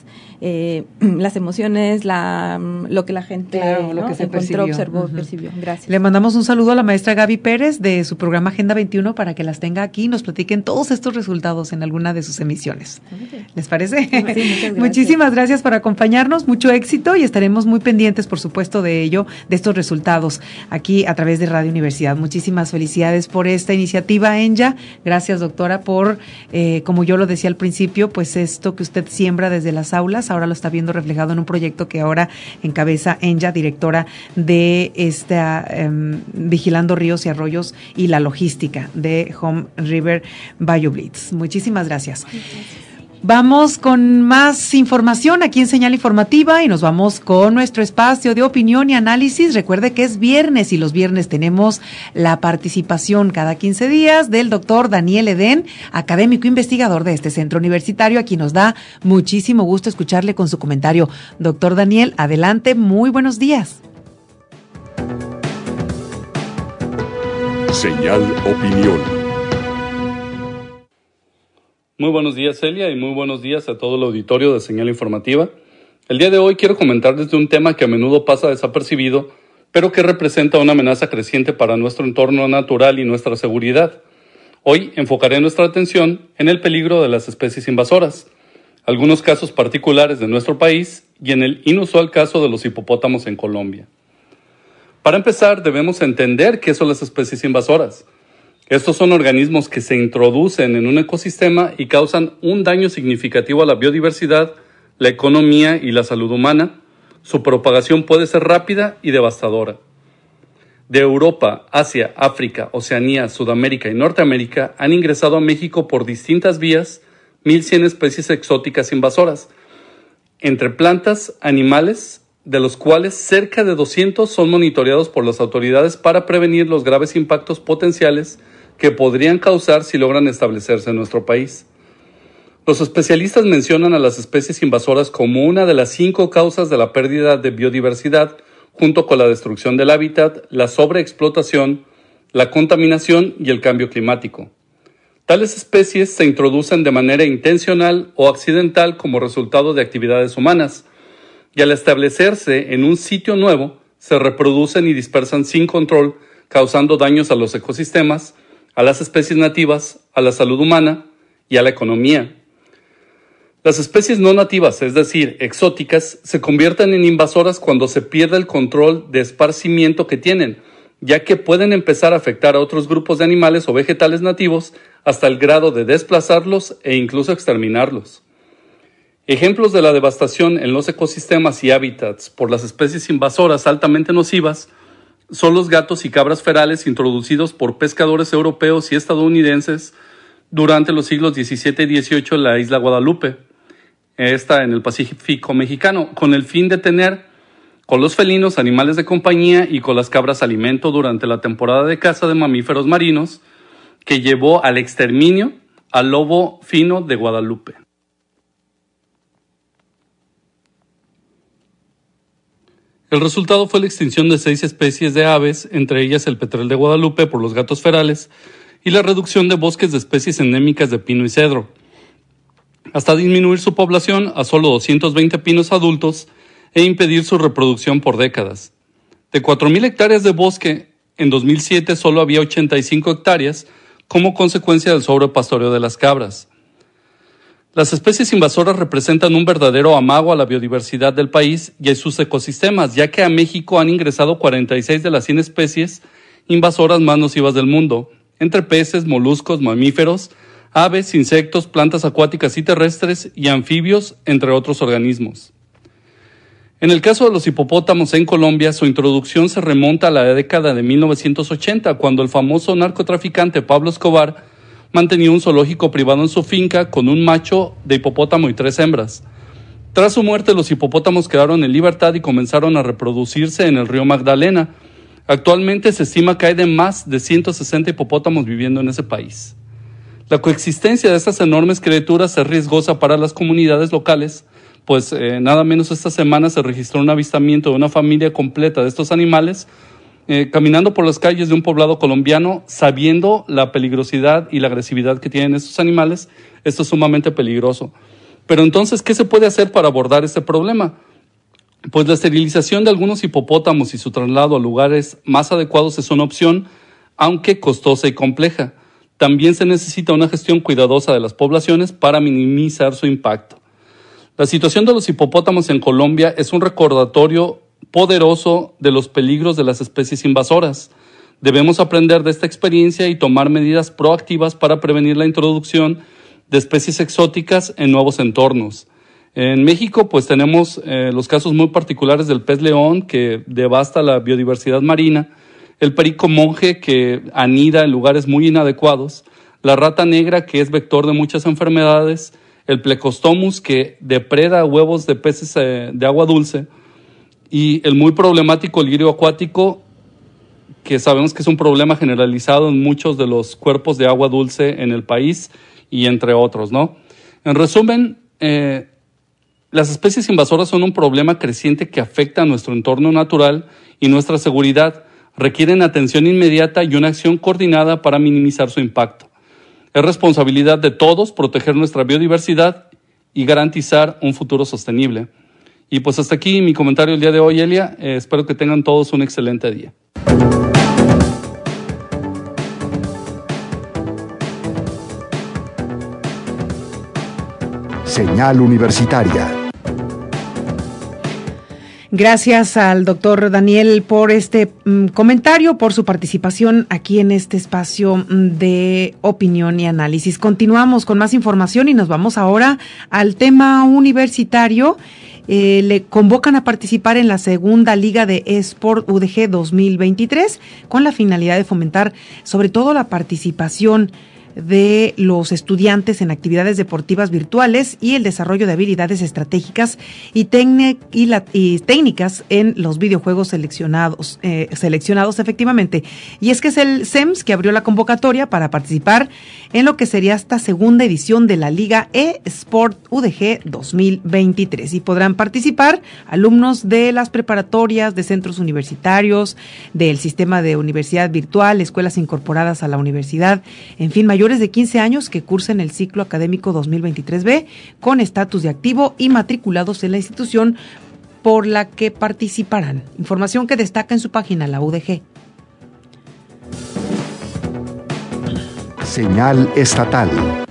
emociones, lo que la gente lo que se encontró, observó, percibió. Gracias. Le mandamos un saludo a la maestra Gaby Pérez de su programa Agenda 21 para que las tenga aquí y nos platiquen todos estos resultados en alguna de sus emisiones. ¿Les parece? Sí, muchas gracias. Muchísimas gracias por acompañarnos, mucho éxito y estaremos muy pendientes, por supuesto, de ello, de estos resultados aquí a través de Radio Universidad. Muchísimas felicidades por esta iniciativa, Enya. Gracias, doctora, por, como yo lo decía al principio, pues esto que usted siembra desde las aulas, ahora lo está viendo reflejado en un proyecto que ahora encabeza Enya, directora de esta Vigilando Ríos y Arroyos y la logística de Home River BioBlitz. Muchísimas gracias. Vamos con más información aquí en Señal Informativa y nos vamos con nuestro espacio de opinión y análisis. Recuerde que es viernes y los viernes tenemos la participación cada 15 días del doctor Daniel Edén, académico investigador de este centro universitario. Aquí nos da muchísimo gusto escucharle con su comentario. Doctor Daniel, adelante, muy buenos días. Señal Opinión. Muy buenos días, Celia, y muy buenos días a todo el auditorio de Señal Informativa. El día de hoy quiero comentarles de un tema que a menudo pasa desapercibido, pero que representa una amenaza creciente para nuestro entorno natural y nuestra seguridad. Hoy enfocaré nuestra atención en el peligro de las especies invasoras, algunos casos particulares de nuestro país y en el inusual caso de los hipopótamos en Colombia. Para empezar, debemos entender qué son las especies invasoras. Estos son organismos que se introducen en un ecosistema y causan un daño significativo a la biodiversidad, la economía y la salud humana. Su propagación puede ser rápida y devastadora. De Europa, Asia, África, Oceanía, Sudamérica y Norteamérica han ingresado a México por distintas vías 1.100 especies exóticas invasoras, entre plantas, animales, de los cuales cerca de 200 son monitoreados por las autoridades para prevenir los graves impactos potenciales que podrían causar si logran establecerse en nuestro país. Los especialistas mencionan a las especies invasoras como una de las 5 causas de la pérdida de biodiversidad, junto con la destrucción del hábitat, la sobreexplotación, la contaminación y el cambio climático. Tales especies se introducen de manera intencional o accidental como resultado de actividades humanas, y al establecerse en un sitio nuevo, se reproducen y dispersan sin control, causando daños a los ecosistemas, a las especies nativas, a la salud humana y a la economía. Las especies no nativas, es decir, exóticas, se convierten en invasoras cuando se pierde el control de esparcimiento que tienen, ya que pueden empezar a afectar a otros grupos de animales o vegetales nativos hasta el grado de desplazarlos e incluso exterminarlos. Ejemplos de la devastación en los ecosistemas y hábitats por las especies invasoras altamente nocivas son los gatos y cabras ferales introducidos por pescadores europeos y estadounidenses durante los siglos XVII y XVIII en la isla Guadalupe, esta en el Pacífico mexicano, con el fin de tener con los felinos animales de compañía y con las cabras alimento durante la temporada de caza de mamíferos marinos que llevó al exterminio al lobo fino de Guadalupe. El resultado fue la extinción de 6 especies de aves, entre ellas el petrel de Guadalupe por los gatos ferales, y la reducción de bosques de especies endémicas de pino y cedro, hasta disminuir su población a solo 220 pinos adultos e impedir su reproducción por décadas. De 4.000 hectáreas de bosque, en 2007 solo había 85 hectáreas como consecuencia del sobrepastoreo de las cabras. Las especies invasoras representan un verdadero amago a la biodiversidad del país y a sus ecosistemas, ya que a México han ingresado 46 de las 100 especies invasoras más nocivas del mundo, entre peces, moluscos, mamíferos, aves, insectos, plantas acuáticas y terrestres y anfibios, entre otros organismos. En el caso de los hipopótamos en Colombia, su introducción se remonta a la década de 1980, cuando el famoso narcotraficante Pablo Escobar mantenía un zoológico privado en su finca con un macho de hipopótamo y 3 hembras. Tras su muerte, los hipopótamos quedaron en libertad y comenzaron a reproducirse en el río Magdalena. Actualmente se estima que hay de más de 160 hipopótamos viviendo en ese país. La coexistencia de estas enormes criaturas es riesgosa para las comunidades locales, pues nada menos esta semana se registró un avistamiento de una familia completa de estos animales caminando por las calles de un poblado colombiano, sabiendo la peligrosidad y la agresividad que tienen estos animales. Esto es sumamente peligroso. Pero entonces, ¿qué se puede hacer para abordar este problema? Pues la esterilización de algunos hipopótamos y su traslado a lugares más adecuados es una opción, aunque costosa y compleja. También se necesita una gestión cuidadosa de las poblaciones para minimizar su impacto. La situación de los hipopótamos en Colombia es un recordatorio poderoso de los peligros de las especies invasoras. Debemos aprender de esta experiencia y tomar medidas proactivas para prevenir la introducción de especies exóticas en nuevos entornos. En México, pues tenemos los casos muy particulares del pez león, que devasta la biodiversidad marina, el perico monje, que anida en lugares muy inadecuados, la rata negra, que es vector de muchas enfermedades, el Plecostomus, que depreda huevos de peces de agua dulce, y el muy problemático lirio acuático, que sabemos que es un problema generalizado en muchos de los cuerpos de agua dulce en el país, y entre otros, ¿no? En resumen, las especies invasoras son un problema creciente que afecta a nuestro entorno natural y nuestra seguridad. Requieren atención inmediata y una acción coordinada para minimizar su impacto. Es responsabilidad de todos proteger nuestra biodiversidad y garantizar un futuro sostenible. Y pues hasta aquí mi comentario el día de hoy, Elia. Espero que tengan todos un excelente día. Señal Universitaria. Gracias al doctor Daniel por este comentario, por su participación aquí en este espacio de opinión y análisis. Continuamos con más información y nos vamos ahora al tema universitario. Le convocan a participar en la segunda Liga de eSport UDG 2023 con la finalidad de fomentar sobre todo la participación de los estudiantes en actividades deportivas virtuales y el desarrollo de habilidades estratégicas y técnicas en los videojuegos seleccionados efectivamente. Y es que es el SEMS que abrió la convocatoria para participar en lo que sería esta segunda edición de la Liga eSport UDG 2023. Y podrán participar alumnos de las preparatorias, de centros universitarios, del sistema de universidad virtual, escuelas incorporadas a la universidad, en fin, mayores de 15 años que cursen el ciclo académico 2023B con estatus de activo y matriculados en la institución por la que participarán. Información que destaca en su página la UDG. Señal estatal.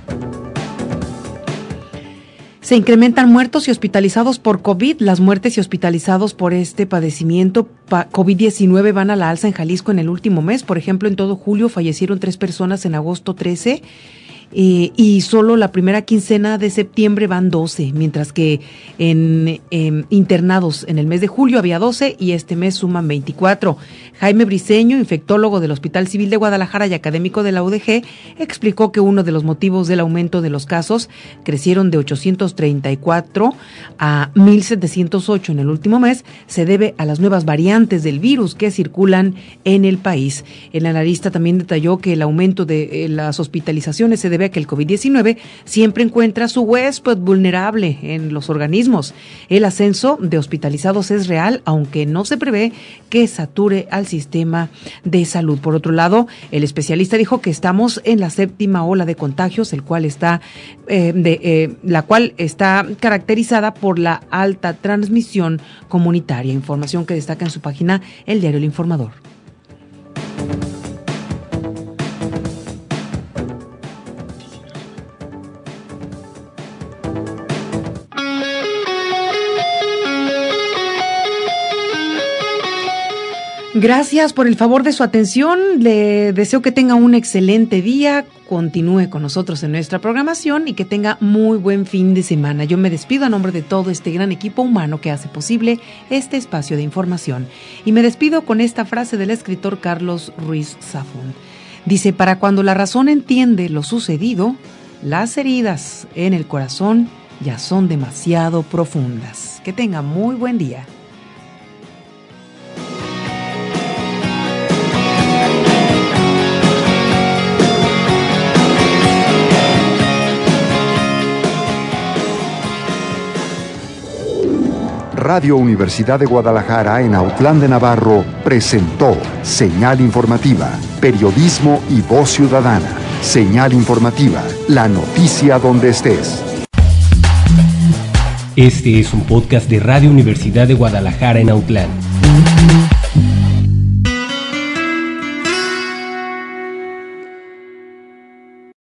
Se incrementan muertos y hospitalizados por COVID. Las muertes y hospitalizados por este padecimiento COVID-19 van a la alza en Jalisco en el último mes. Por ejemplo, en todo julio fallecieron 3 personas en agosto 13 y solo la primera quincena de septiembre van 12, mientras que en internados en el mes de julio había 12 y este mes suman 24. Jaime Briceño, infectólogo del Hospital Civil de Guadalajara y académico de la UDG, explicó que uno de los motivos del aumento de los casos crecieron de 834 a 1,708 en el último mes se debe a las nuevas variantes del virus que circulan en el país. El analista también detalló que el aumento de las hospitalizaciones se debe debe a que el COVID-19 siempre encuentra su huésped vulnerable en los organismos. El ascenso de hospitalizados es real, aunque no se prevé que sature al sistema de salud. Por otro lado, el especialista dijo que estamos en la 7ª ola de contagios, la cual está caracterizada por la alta transmisión comunitaria. Información que destaca en su página el diario El Informador. Gracias por el favor de su atención. Le deseo que tenga un excelente día. Continúe con nosotros en nuestra programación y que tenga muy buen fin de semana. Yo me despido a nombre de todo este gran equipo humano que hace posible este espacio de información. Y me despido con esta frase del escritor Carlos Ruiz Zafón. Dice: para cuando la razón entiende lo sucedido, las heridas en el corazón ya son demasiado profundas. Que tenga muy buen día. Radio Universidad de Guadalajara en Autlán de Navarro presentó Señal Informativa, periodismo y voz ciudadana. Señal Informativa, la noticia donde estés. Este es un podcast de Radio Universidad de Guadalajara en Autlán.